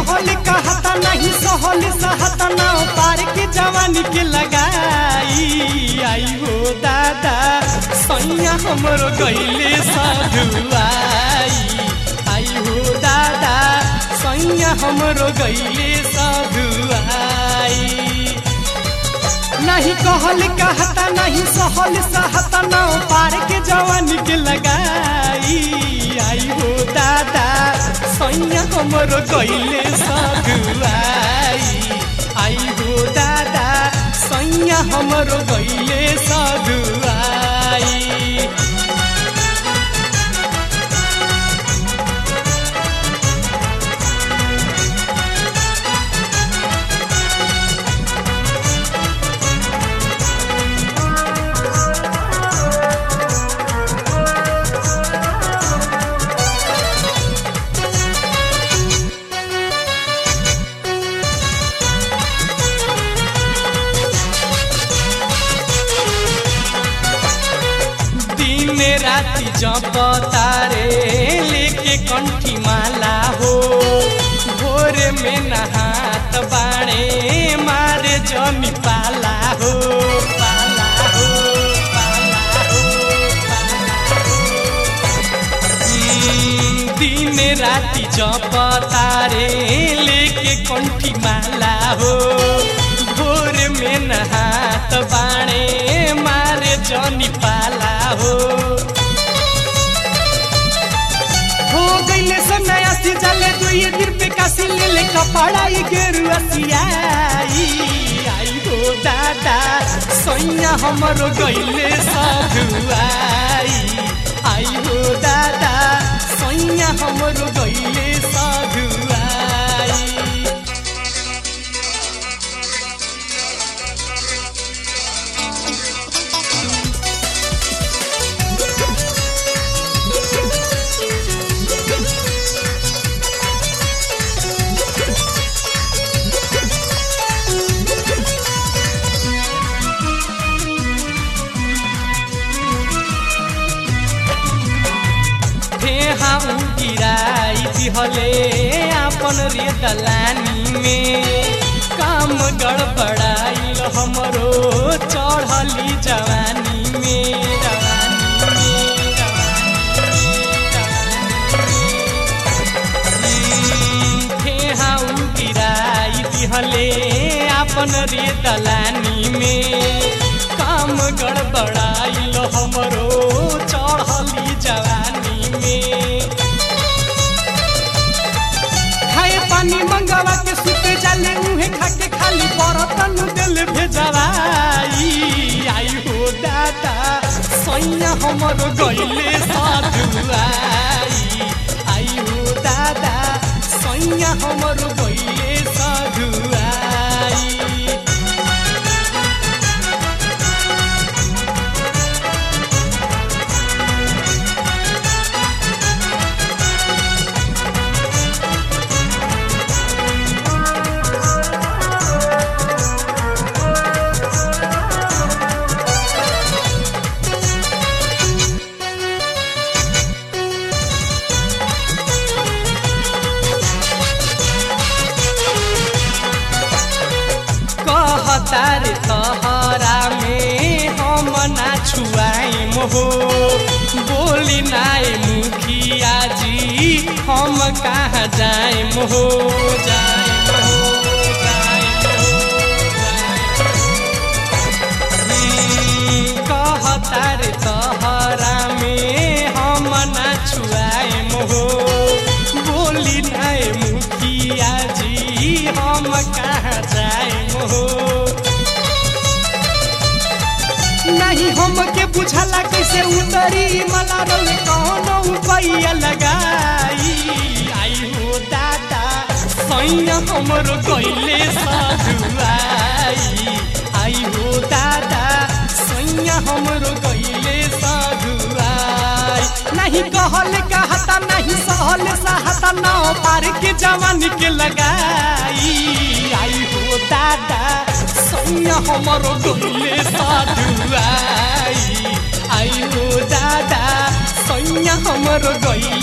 कहल कहता नहीं सहल सहता ना पार के जवानी के लगाई आई हो दादा सैया हमरो गईले साधुआई आई हो दादा सैया हमरो गईले साधुआई नहीं कहल कहता नहीं सहल सहता ना पार के जवानी के लगाई आई हो दादा सैया हमरो गईले साधुआई आई हो दादा सैया हमरो गईले साधुआई राती जब तारे लेके कंठी माला हो भोर में नहात बाणे मारे जमी पाला हो पाला हो पाला हो दिन राती जब तारे लेके कंठी माला हो भोर में नहात बाणे मारे जमी पाला हो नया सी जले दुई दिन पे कासी ले ले कपड़ा ये गेरुआ सियाई आई हो दादा सैया हमरो गईले साधुआई आई हो दादा सैया हमरो गईले साधुआई गिराई दिहले आपन रे दलानी में काम गड़बड़ाइल हमरो चढ़ली जवानी में गिराई दिहले आपन रे दलानी में काम गड़बड़ाइल हमरो चढ़ली जवानी में पानी मंगवा के सुते जाले उहे खाके खाली बरतन दिल भेजवाई आई हो दादा सैया हमरो गईले साधुआई आई हो दादा सैया हमरो गईले साधुआई तारे तहरा में हम ना छुआइम हो बोली नाय मुखिया जी हम कहाँ जाइम हो कह तारे तहरा में हम ना छुआइम हो बोली नाय मुखिया जी हम कहाँ जाइम हो नहीं हमके बुझला कैसे उतरी मला रोल कौनो उपाय लगाई आई हो दादा सैया हमरो गईले साधुआई आई हो दादा सैया हमरो गईले साधुआई नहीं कहल कहता नहीं सहल सहता ना पार के जवानी के लगाई आई हो दादा सैया हमरो गईले साधुआई आई हो दादा सैया हमरो गईले